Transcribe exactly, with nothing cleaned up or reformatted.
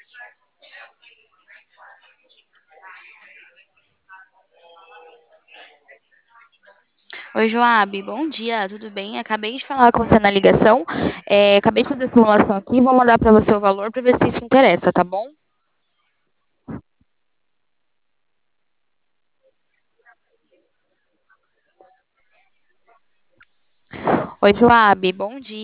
Oi, Joab, bom dia, tudo bem? Acabei de falar com você na ligação, é, acabei de fazer a simulação aqui, vou mandar para você o valor para ver se isso interessa, tá bom? Oi, Joab, bom dia.